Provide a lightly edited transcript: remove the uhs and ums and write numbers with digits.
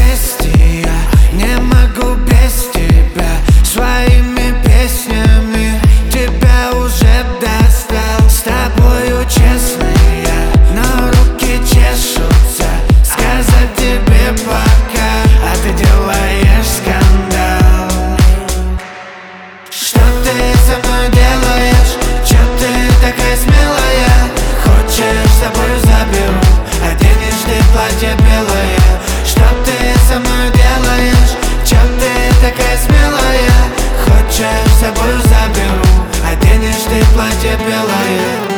известия, не могу без тебя. Своими песнями тебя уже достал. С тобою честный я, но руки чешутся сказать тебе пока, а ты делаешь скандал. Что ты со мной делаешь? Чё ты такая смелая? Хочешь, с собой заберу, оденешь ты платье белое. Что ты со мной делаешь? Чё ты такая смелая? Хочешь, с собой заберу, оденешь ты платье белое.